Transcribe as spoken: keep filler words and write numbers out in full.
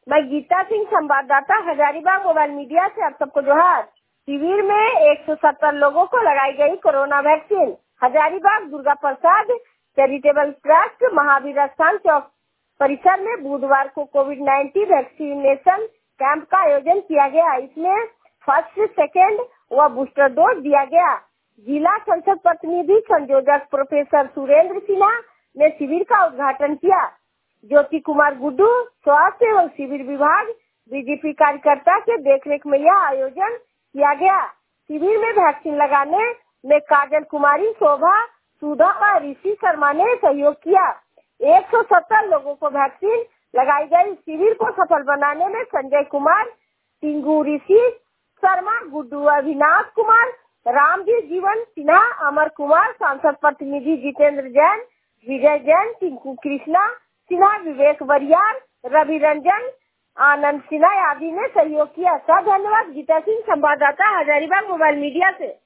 मैं गीता सिंह, संवाददाता, Hazaribagh mobile media से आप सबको जोहार। शिविर में एक सौ सत्तर लोगों को लगाई गई corona vaccine. Hazaribagh Durga Prasad charitable trust Mahavir Sthan Chowk परिसर में बुधवार को कोविड नाइन्टीन वैक्सीनेशन कैंप का आयोजन किया गया। इसमें फर्स्ट, सेकेंड व बूस्टर डोज दिया गया। जिला संसद प्रतिनिधि संयोजक प्रोफेसर सुरेंद्र सिन्हा ने शिविर का उद्घाटन किया। ज्योति कुमार गुड्डू, स्वास्थ्य एवं शिविर विभाग बीजेपी कार्यकर्ता के देखरेख में यह आयोजन किया गया। शिविर में वैक्सीन लगाने में काजल कुमारी, शोभा, सुधा व ऋषि शर्मा ने सहयोग किया। एक सौ सत्तर लोगों को वैक्सीन लगाई गई। शिविर को सफल बनाने में संजय कुमार, टिंगू, ऋषि शर्मा, गुड्डू, अविनाश कुमार, रामजी, जीवन सिन्हा, अमर कुमार, सांसद प्रतिनिधि जितेंद्र जैन, विजय जैन, टिंकू कृष्णा सिन्हा, विवेक वरियार, रवि रंजन, आनंद सिन्हा आदि ने सहयोग किया। सब धन्यवाद। गीता सिंह, संवाददाता, हजारीबाग मोबाइल मीडिया से।